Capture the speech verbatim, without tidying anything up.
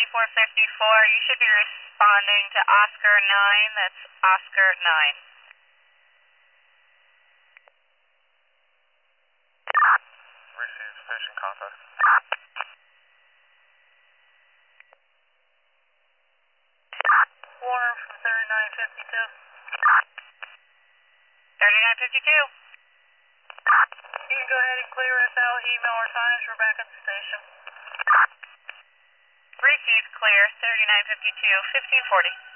twenty-four fifty-four. You should be responding to Oscar nine. That's Oscar nine. Received station contact. Warner from thirty-nine fifty-two. thirty-nine fifty-two. You can go ahead and clear us out, email or signage. We're back at the station. Received clear, thirty-nine fifty-two, fifteen forty.